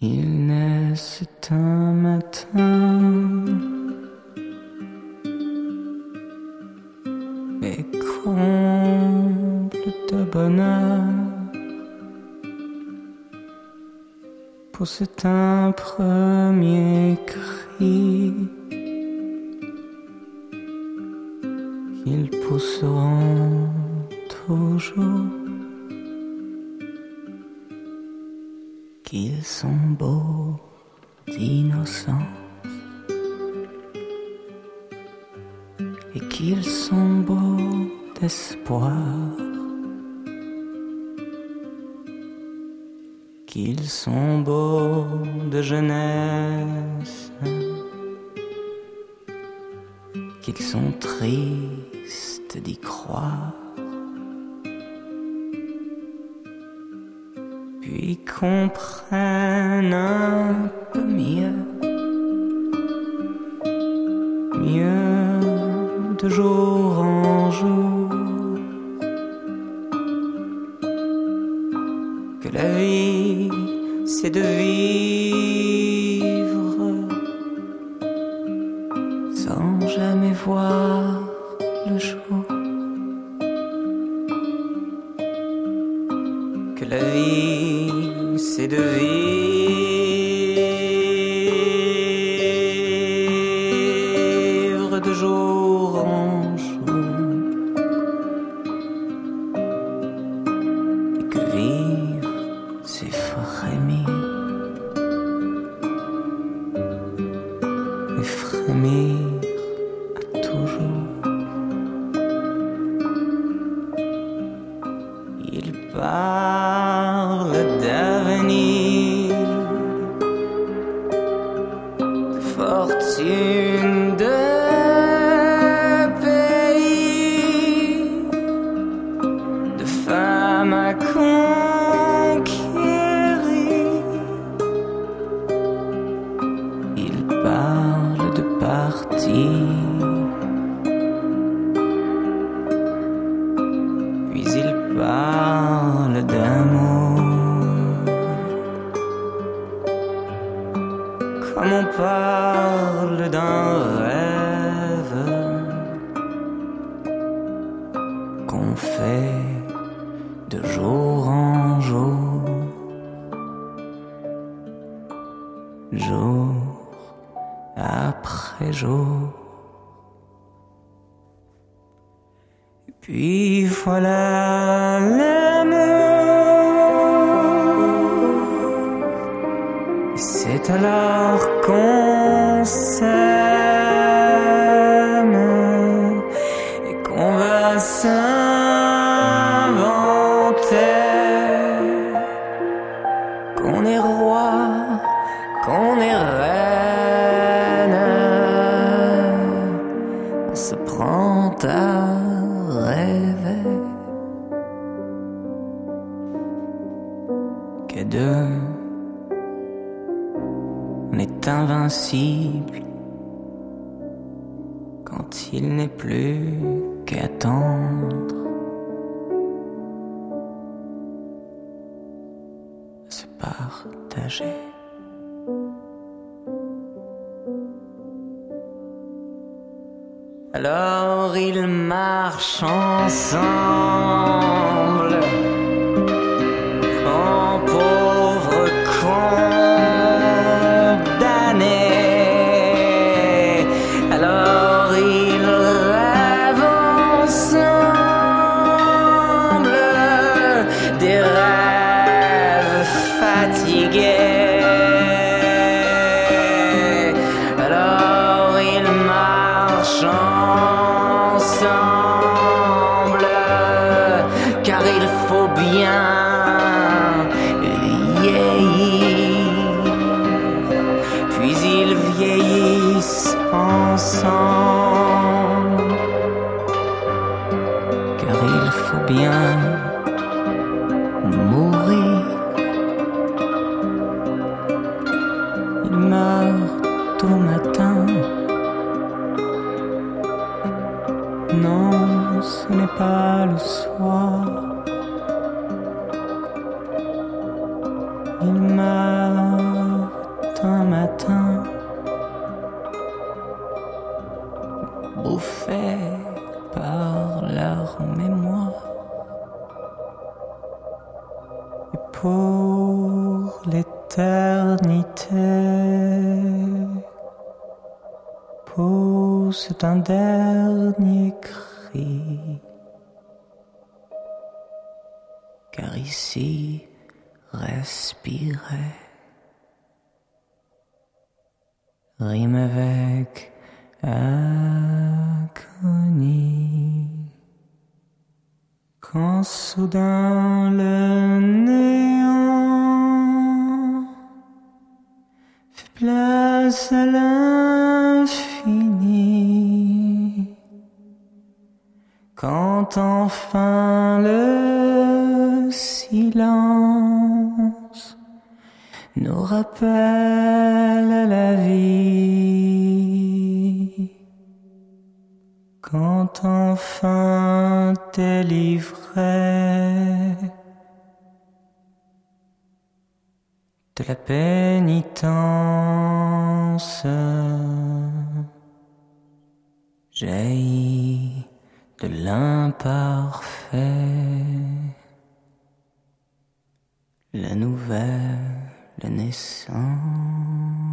Ils naissent un matin et comble de bonheur poussent un premier cri qu'ils pousseront toujours. Qu'ils sont beaux d'innocence et qu'ils sont beaux d'espoir, qu'ils sont beaux de jeunesse, qu'ils sont tristes d'y croire. Puis comprennent un peu mieux de jour en jour que la vie c'est de vivre sans jamais voir le jour, que la vie c'est de vivre de jour en jour, et que vivre c'est frémir, et frémir à toujours. Il parle d'avenir, de fortune, de pays, de femmes à conquérir. Il parle de partir, puis il parle d'amour, comme on parle d'un rêve qu'on fait de jour en jour, jour après jour. Et puis voilà l'amour, c'est alors qu'on s'aime et qu'on va s'inventer, qu'on est roi, qu'on est reine, on se prend à rêver que deux on est invincible quand il n'est plus qu'à attendre, à se partager. Alors ils marchent ensemble en pauvres condamnés. Alors ils rêvent ensemble des rêves fatigués. Alors ils marchent ensemble, car il faut bien vieillir. Puis ils vieillissent ensemble, car il faut bien mourir. Ils meurent au matin. Non, ce n'est pas le soir. Il meurt l'éternité pose un dernier cri, car ici respirer rime avec agonie. Quand soudain le néant fait place à l'infini, quand enfin le silence nous rappelle à la vie, quand enfin délivré de la pénitence jaillit de l'imparfait la nouvelle naissance.